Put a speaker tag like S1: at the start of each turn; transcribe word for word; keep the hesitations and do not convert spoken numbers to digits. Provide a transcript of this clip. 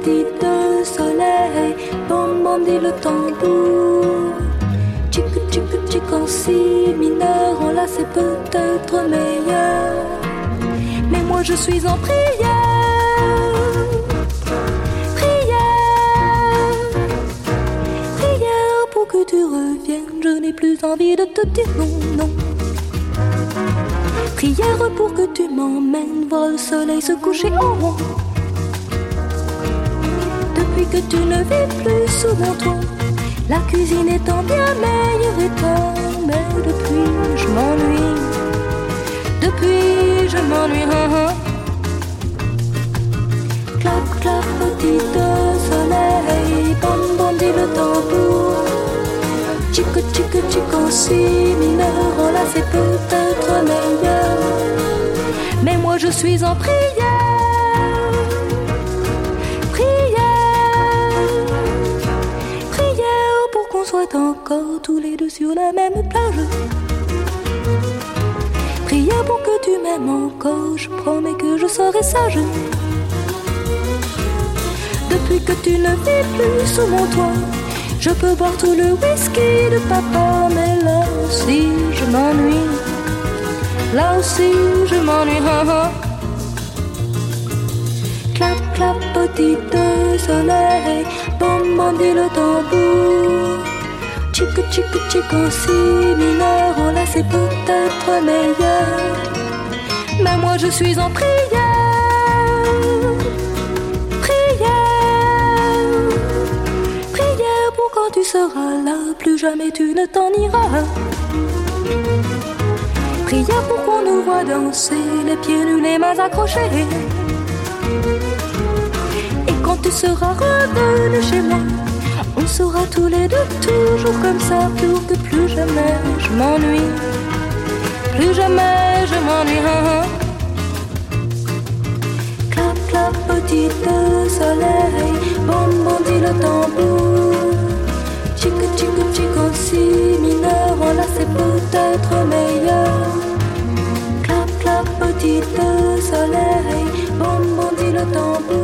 S1: petit soleil, bam bam dit le tambour. Tchic tchic tchic en si mineur, en là c'est peut-être meilleur. Mais moi je suis en prière, prière, prière pour que tu reviennes. Je n'ai plus envie de te dire non, non. Prière pour que tu m'emmènes voir le soleil se coucher en haut. Depuis que tu ne vis plus sous mon toit, la cuisine étant bien meilleure étant, mais depuis je m'ennuie, depuis je m'ennuie. Hein, hein. Clap clap petit soleil, bam bam dit le tambour. Chico chico chico si mineur, oh là c'est peut-être meilleur. Mais moi je suis en prière, prière, prière pour qu'on soit encore tous les deux sur la même plage. Prière pour que tu m'aimes encore, je promets que je serai sage. Depuis que tu ne vis plus sous mon toit, je peux boire tout le whisky de papa, mais là aussi je m'ennuie. Là aussi je m'ennuie. Ha, ha. Clap clap petit soleil, bam bam dit le tambour. Chic chic chic en si mineur, oh là c'est peut-être meilleur. Mais moi je suis en prière, prière, prière pour quand tu seras là, plus jamais tu ne t'en iras. Prière pour qu'on nous voit danser, les pieds nus, les mains accrochées. Et quand tu seras revenu chez moi, on sera tous les deux toujours comme ça, pour que plus jamais je m'ennuie, plus jamais je m'ennuie. Hein, hein. Clap clap petit soleil, bam bam dit le tambour. Chic chic chic en si mineur, oh là c'est peut-être meilleur. Clap clap petit soleil, bam bam dit le tambour.